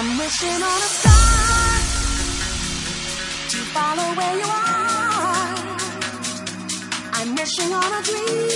I'm wishing on a star to follow where you are. I'm wishing on a dream